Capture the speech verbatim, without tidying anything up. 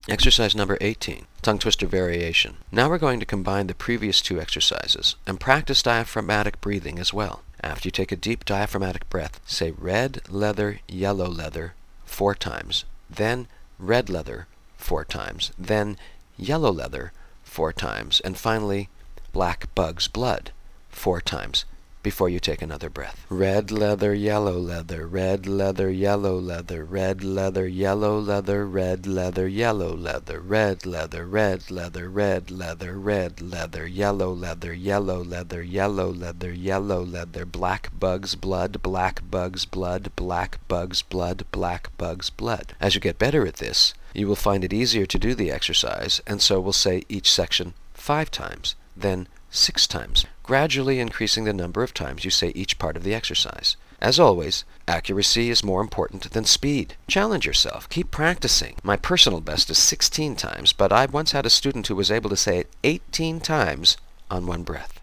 Exercise number eighteen, tongue twister variation. Now we're going to combine the previous two exercises and practice diaphragmatic breathing as well. After you take a deep diaphragmatic breath, say red leather, yellow leather four times, then red leather four times, then yellow leather four times, and finally black bug's blood four times before you take another breath. Red leather, yellow leather, red leather, yellow leather, red leather, yellow leather, red leather, yellow leather, red leather, red leather, red leather, red leather, yellow leather, yellow leather, yellow leather, yellow leather, black bug's blood, black bug's blood, black bug's blood, black bug's blood. As you get better at this, you will find it easier to do the exercise, and so we'll say each section five times, then six times, gradually increasing the number of times you say each part of the exercise. As always, accuracy is more important than speed. Challenge yourself. Keep practicing. My personal best is sixteen times, but I once had a student who was able to say it eighteen times on one breath.